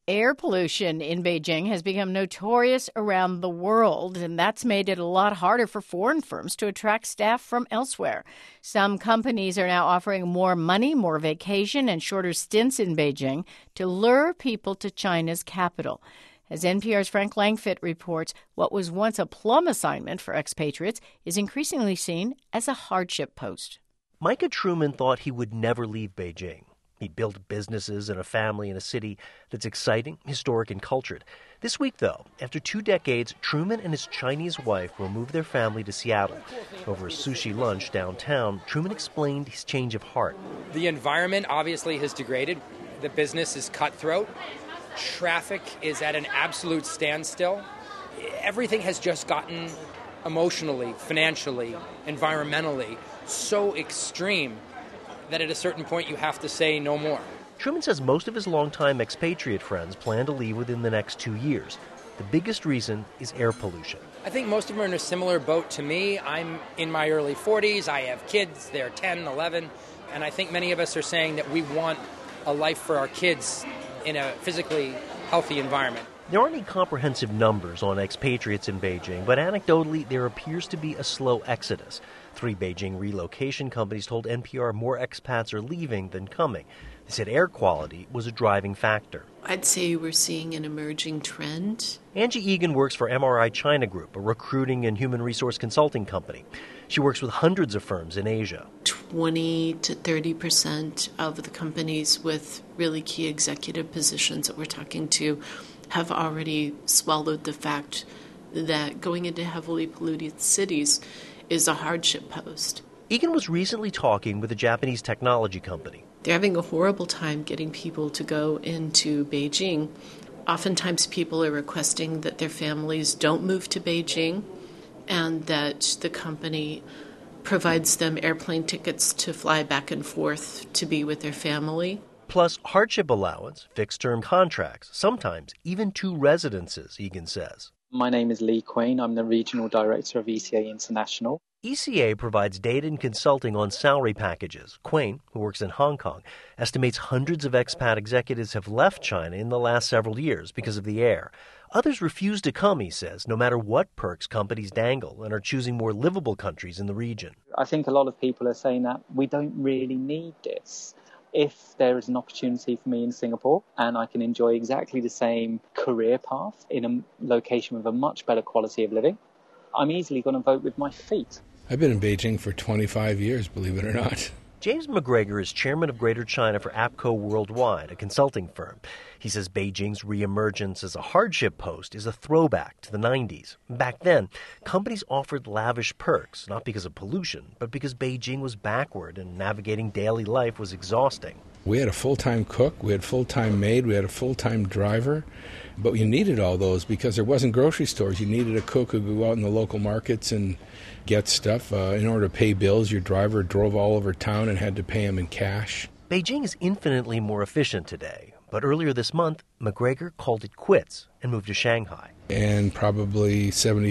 Air pollution in Beijing has become notorious around the world, and that's made it a lot harder for foreign firms to attract staff from elsewhere. Some companies are now offering more money, more vacation, and shorter stints in Beijing to lure people to China's capital. As NPR's Frank Langfitt reports, what was once a plum assignment for expatriates is increasingly seen as a hardship post. Micah Truman thought he would never leave Beijing. He'd built businesses and a family in a city that's exciting, historic, and cultured. This week, though, after 2 decades, Truman and his Chinese wife will move their family to Seattle. Over a sushi lunch downtown, Truman explained his change of heart. The environment obviously has degraded. The business is cutthroat. Traffic is at an absolute standstill. Everything has just gotten emotionally, financially, environmentally so extreme that at a certain point you have to say no more. Truman says most of his longtime expatriate friends plan to leave within the next 2 years. The biggest reason is air pollution. I think most of them are in a similar boat to me. I'm in my early 40s. I have kids. They're 10, 11. And I think many of us are saying that we want a life for our kids in a physically healthy environment. There aren't any comprehensive numbers on expatriates in Beijing, but anecdotally, there appears to be a slow exodus. 3 Beijing relocation companies told NPR more expats are leaving than coming. They said air quality was a driving factor. I'd say we're seeing an emerging trend. Angie Egan works for MRI China Group, a recruiting and human resource consulting company. She works with hundreds of firms in Asia. 20 to 30% of the companies with really key executive positions that we're talking to have already swallowed the fact that going into heavily polluted cities is a hardship post. Egan was recently talking with a Japanese technology company. They're having a horrible time getting people to go into Beijing. Oftentimes people are requesting that their families don't move to Beijing and that the company provides them airplane tickets to fly back and forth to be with their family. Plus hardship allowance, fixed-term contracts, sometimes even 2 residences, Egan says. My name is Lee Quain. I'm the Regional Director of ECA International. ECA provides data and consulting on salary packages. Quain, who works in Hong Kong, estimates hundreds of expat executives have left China in the last several years because of the air. Others refuse to come, he says, no matter what perks companies dangle, and are choosing more livable countries in the region. I think a lot of people are saying that we don't really need this. If there is an opportunity for me in Singapore and I can enjoy exactly the same career path in a location with a much better quality of living, I'm easily going to vote with my feet. I've been in Beijing for 25 years, believe it or not. James McGregor is chairman of Greater China for APCO Worldwide, a consulting firm. He says Beijing's reemergence as a hardship post is a throwback to the 90s. Back then, companies offered lavish perks, not because of pollution, but because Beijing was backward and navigating daily life was exhausting. We had a full-time cook, we had full-time maid, we had a full-time driver, but you needed all those because there wasn't grocery stores. You needed a cook who could go out in the local markets and get stuff. In order to pay bills, your driver drove all over town and had to pay him in cash. Beijing is infinitely more efficient today, but earlier this month, McGregor called it quits and moved to Shanghai. And probably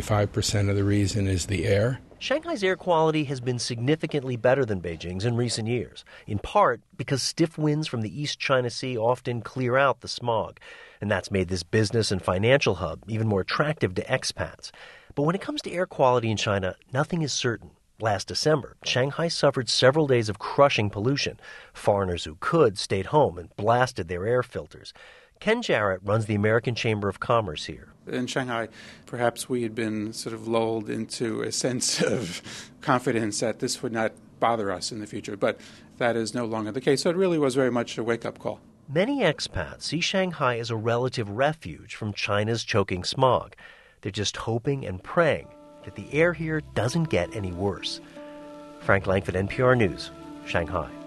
75% of the reason is the air. Shanghai's air quality has been significantly better than Beijing's in recent years, in part because stiff winds from the East China Sea often clear out the smog. And that's made this business and financial hub even more attractive to expats. But when it comes to air quality in China, nothing is certain. Last December, Shanghai suffered several days of crushing pollution. Foreigners who could stayed home and blasted their air filters. Ken Jarrett runs the American Chamber of Commerce here. In Shanghai, perhaps we had been sort of lulled into a sense of confidence that this would not bother us in the future, but that is no longer the case. So it really was very much a wake-up call. Many expats see Shanghai as a relative refuge from China's choking smog. They're just hoping and praying that the air here doesn't get any worse. Frank Langfitt, NPR News, Shanghai.